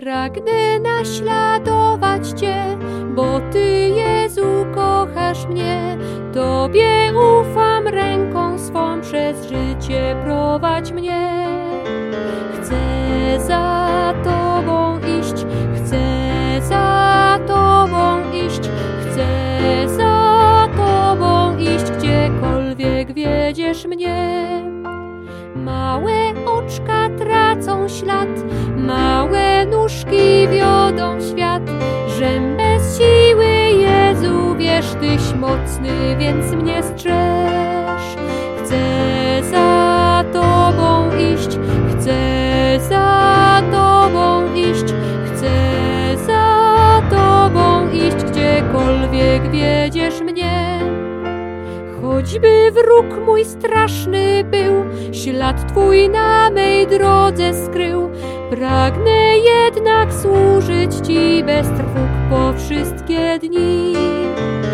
Pragnę naśladować Cię, bo Ty, Jezu, kochasz mnie. Tobie ufam, ręką swą przez życie prowadź mnie. Chcę za Tobą iść, chcę za Tobą iść, chcę za Tobą iść, gdziekolwiek wiedziesz mnie. Małe oczka tracą ślad, małe nóżki wiodą świat, żem bez siły, Jezu, wiesz, Tyś mocny, więc mnie strzeż. Chcę za Tobą iść, chcę za Tobą iść, chcę za Tobą iść, gdziekolwiek wiedziesz mnie. Choćby wróg mój straszny był, ślad Twój na mej drodze skrył, pragnę jednak służyć Ci bez trwóg po wszystkie dni.